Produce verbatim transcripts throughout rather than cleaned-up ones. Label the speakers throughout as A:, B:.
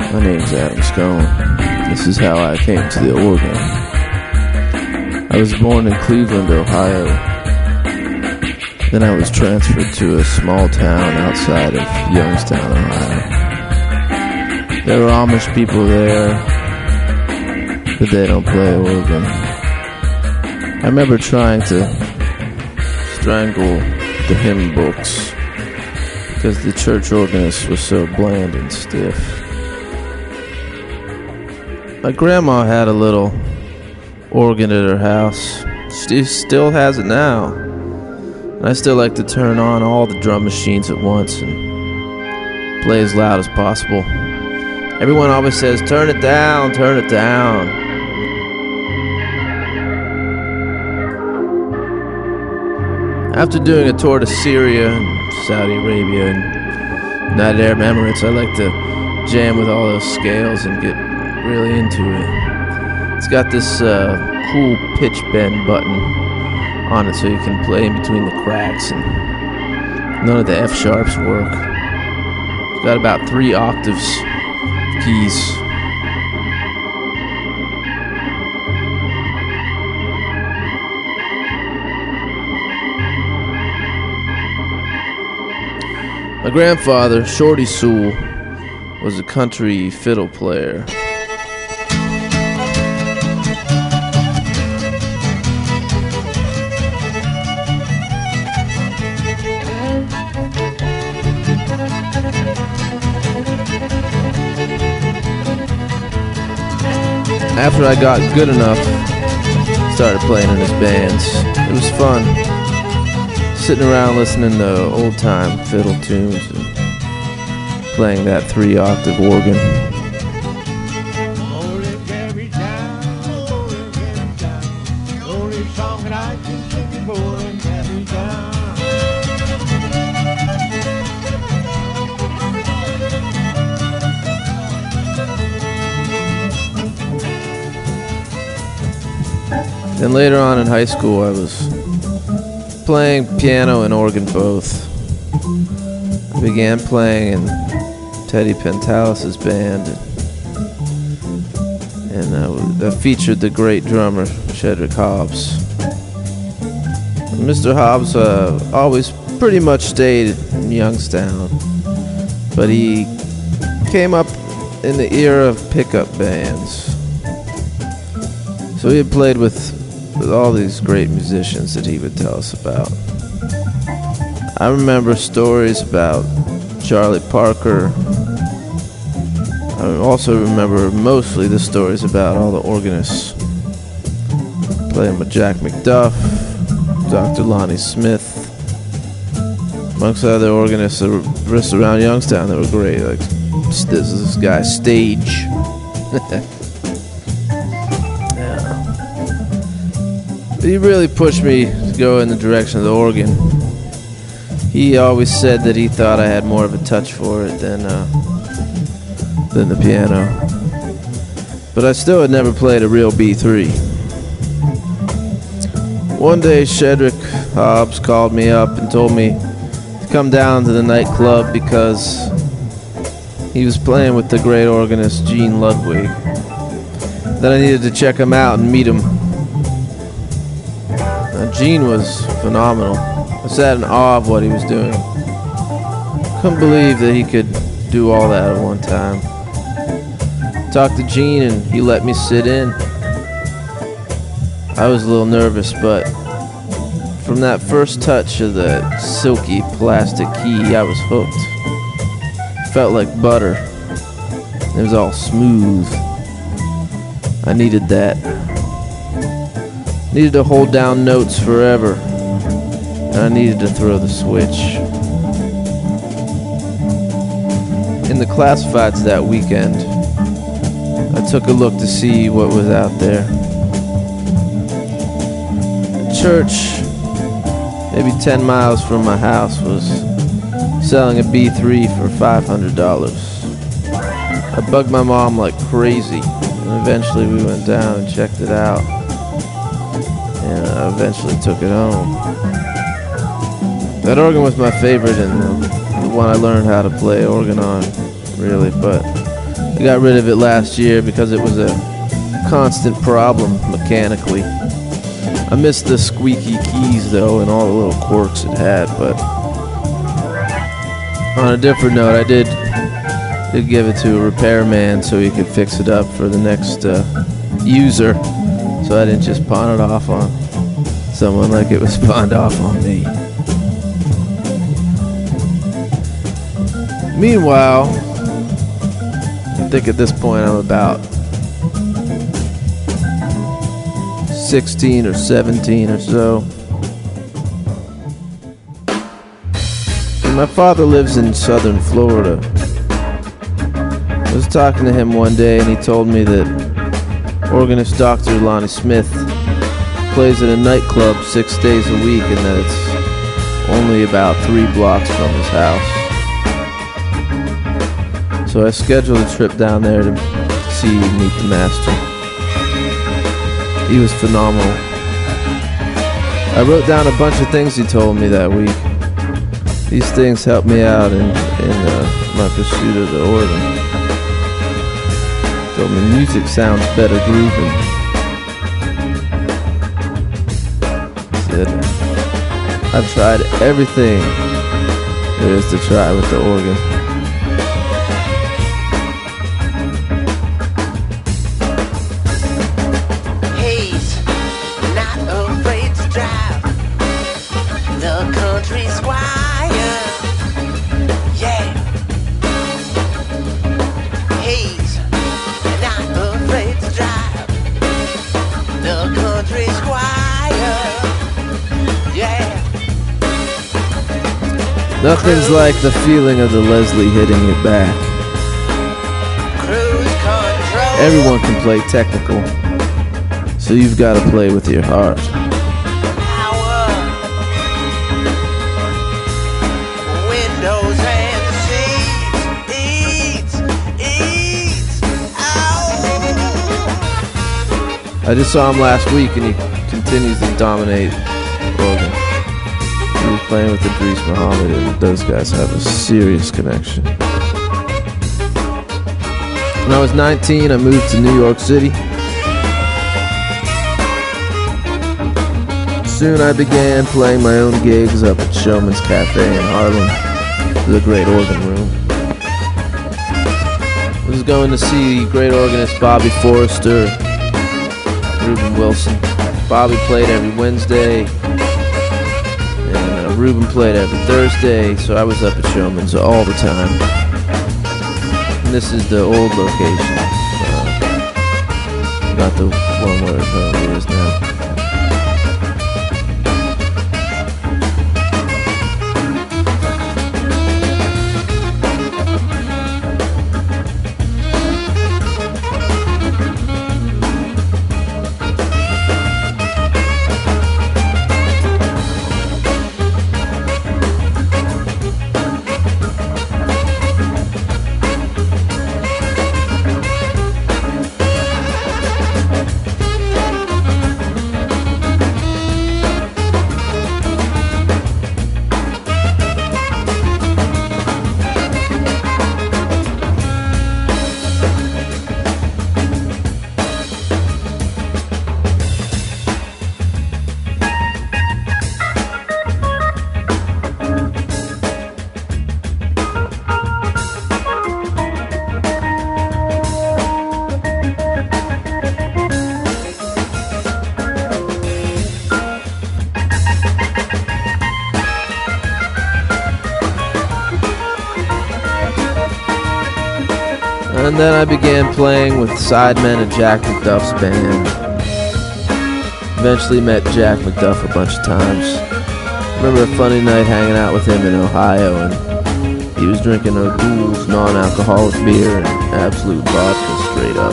A: My name's Adam Scone. This is how I came to the organ. I was born in Cleveland, Ohio. Then I was transferred to a small town outside of Youngstown, Ohio. There were Amish people there, but they don't play organ. I remember trying to strangle the hymn books because the church organist was so bland and stiff. My grandma had a little organ at her house. She still has it now. And I still like to turn on all the drum machines at once and play as loud as possible. Everyone always says, turn it down, turn it down. After doing a tour to Syria and Saudi Arabia and United Arab Emirates, I like to jam with all those scales and get really into it. It's got this uh, cool pitch bend button on it so you can play in between the cracks, and none of the F sharps work. It's got about three octaves of keys. My grandfather, Shorty Sewell, was a country fiddle player. After I got good enough, started playing in his bands. It was fun, sitting around listening to old-time fiddle tunes and playing that three-octave organ. Then later on in high school, I was playing piano and organ both. I began playing in Teddy Pentalis's band, and, and uh, I featured the great drummer Shedrick Hobbs. Mister Hobbs uh, always pretty much stayed in Youngstown, but he came up in the era of pickup bands. So he had played with with all these great musicians that he would tell us about. I remember stories about Charlie Parker. I also remember mostly the stories about all the organists. Playing with Jack McDuff, Doctor Lonnie Smith, amongst other organists that were around Youngstown that were great. Like this, this guy Stage. He really pushed me to go in the direction of the organ. He always said that he thought I had more of a touch for it than uh, than the piano. But I still had never played a real B three. One day, Shedrick Hobbs called me up and told me to come down to the nightclub because he was playing with the great organist Gene Ludwig. That I needed to check him out and meet him. Gene was phenomenal. I sat in awe of what he was doing. Couldn't believe that he could do all that at one time. Talked to Gene and he let me sit in. I was a little nervous, but from that first touch of the silky plastic key, I was hooked. Felt like butter. It was all smooth. I needed that. Needed to hold down notes forever, and I needed to throw the switch. In the classifieds that weekend, I took a look to see what was out there. A church, maybe ten miles from my house, was selling a B three for five hundred dollars. I bugged my mom like crazy, and eventually we went down and checked it out. And I eventually took it home. That organ was my favorite and the one I learned how to play organ on, really. But I got rid of it last year because it was a constant problem mechanically. I missed the squeaky keys though and all the little quirks it had, but on a different note, I did, did give it to a repairman so he could fix it up for the next uh, user, so I didn't just pawn it off on someone like it was pawned off on me. Meanwhile, I think at this point I'm about sixteen or seventeen or so. And my father lives in southern Florida. I was talking to him one day and he told me that organist Doctor Lonnie Smith plays at a nightclub six days a week and that it's only about three blocks from his house. So I scheduled a trip down there to see Meet the Master. He was phenomenal. I wrote down a bunch of things he told me that week. These things helped me out in, in uh, my pursuit of the organ. He told me music sounds better grooving. He said, I've tried everything there is to try with the organ. Nothing's like the feeling of the Leslie hitting it back. Everyone can play technical, so you've got to play with your heart. I just saw him last week and he continues to dominate organ. He was playing with Idris Muhammad and those guys have a serious connection. When I was nineteen, I moved to New York City. Soon I began playing my own gigs up at Showman's Cafe in Harlem, the great organ room. I was going to see great organist Bobby Forrester, Reuben Wilson. Bobby played every Wednesday, and uh, Reuben played every Thursday, so I was up at Showman's all the time. And this is the old location. Uh, not the one where it probably is now. And then I began playing with Sidemen and Jack McDuff's band. Eventually met Jack McDuff a bunch of times. Remember a funny night hanging out with him in Ohio, and he was drinking O'Doul's non-alcoholic beer and Absolute vodka straight up.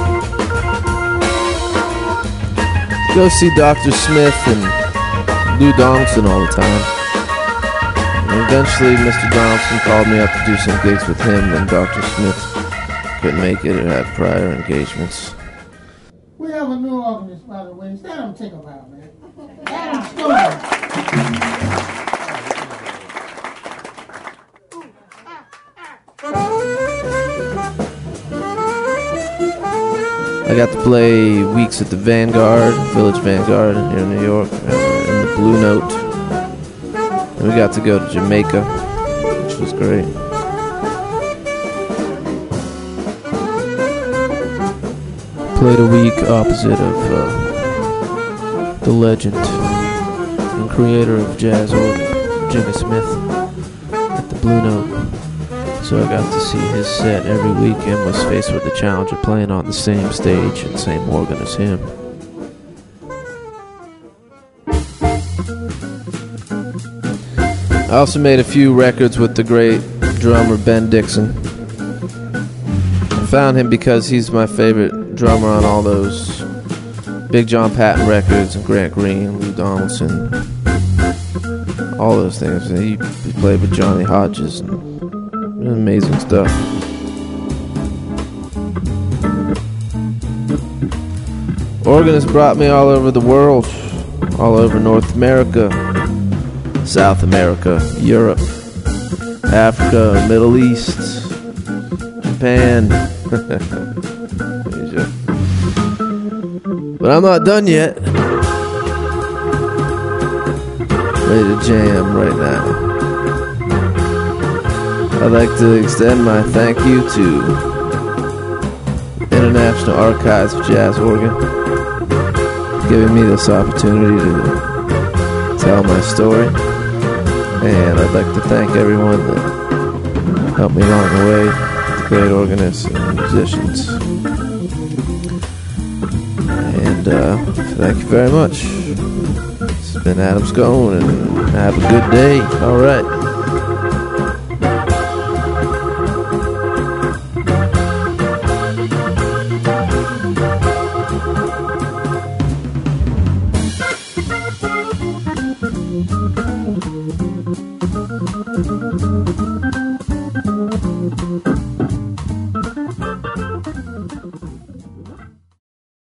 A: Go see Doctor Smith and Lou Donaldson all the time. And eventually Mister Donaldson called me up to do some gigs with him, and Doctor Smith couldn't make it or had prior engagements.
B: We have a new organist, by the way. Stand up and take a bow, man. Adam Stone.
C: Thank you.
A: I got to play weeks at the Vanguard, Village Vanguard here in New York, uh, in the Blue Note. And we got to go to Jamaica, which was great. Played a week opposite of uh, the legend and creator of jazz organ, Jimmy Smith, at the Blue Note. So I got to see his set every week and was faced with the challenge of playing on the same stage and same organ as him. I also made a few records with the great drummer Ben Dixon. I found him because he's my favorite drummer on all those Big John Patton records and Grant Green, Lou Donaldson, all those things. He, he played with Johnny Hodges and amazing stuff. Organists brought me all over the world, all over North America, South America, Europe, Africa, Middle East, Japan, Asia. But I'm not done yet. Ready to jam right now. I'd like to extend my thank you to International Archives of Jazz Organ for giving me this opportunity to tell my story. And I'd like to thank everyone that helped me along the way, the great organists and musicians. And uh, thank you very much. It's been Adam Scone, and have a good day. All right.